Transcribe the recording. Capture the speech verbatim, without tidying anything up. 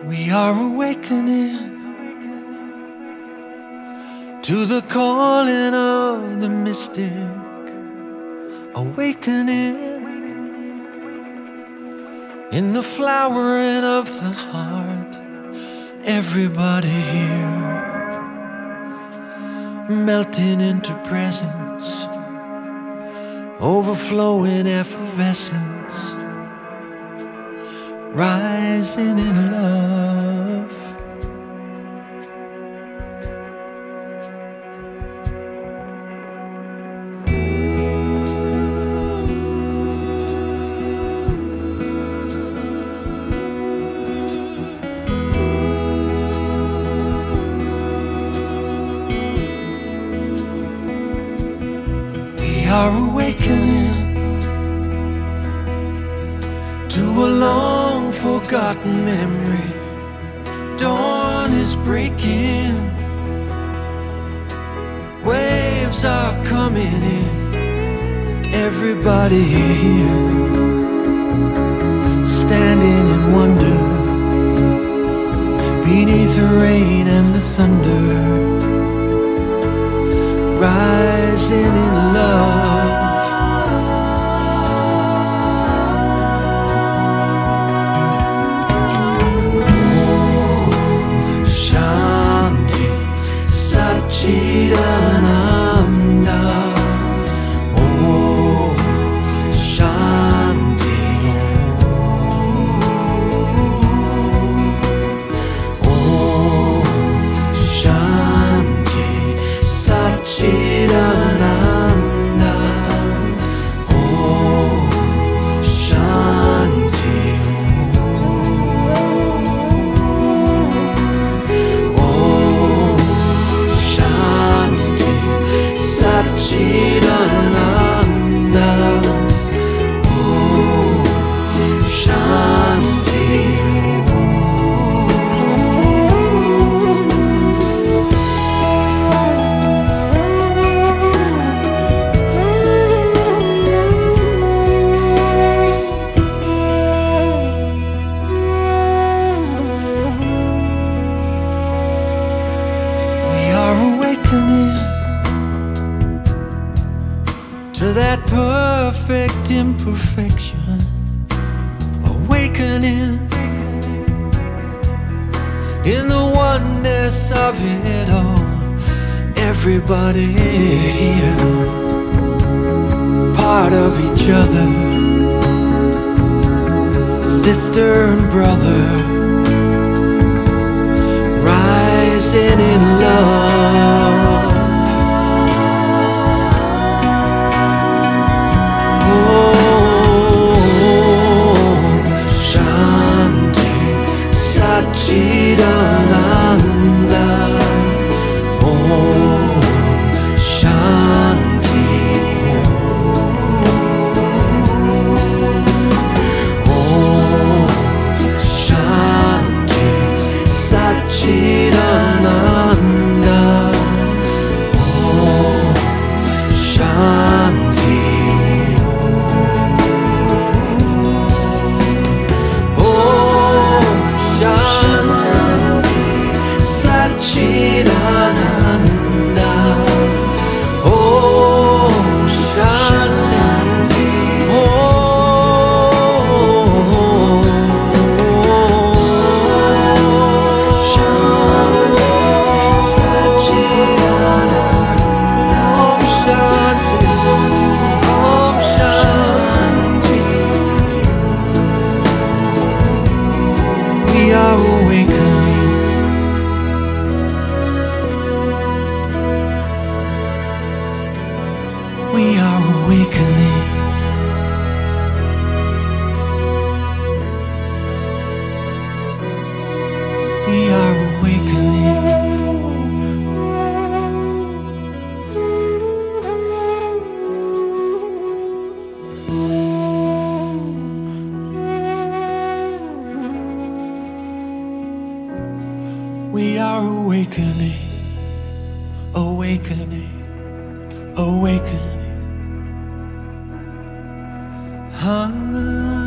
We are awakening to the calling of the mystic. Awakening in the flowering of the heart. Everybody here melting into presence, overflowing effervescence, rising in love. We are awakening to a long forgotten memory. Dawn is breaking, waves are coming in. Everybody here standing in wonder beneath the rain and the thunder, rising in love. Chidananda, Om Shanti, Om Shanti, Satchidananda, Om Shanti, Om Shanti. Satchidananda, Om Shanti, We are awakening to that perfect imperfection. Awakening in the oneness of it all. Everybody here, part of each other, sister and brother, rising in love. Satchidananda, Om Shanti, Om Shanti, Satchidananda, Om Shanti. Satchidananda, Om Shanti, Om Shanti, Satchidananda, Om Shanti, Om Shanti. We are awakening. We are awakening. We are awakening. We are awakening, awakening, awakening. Ah.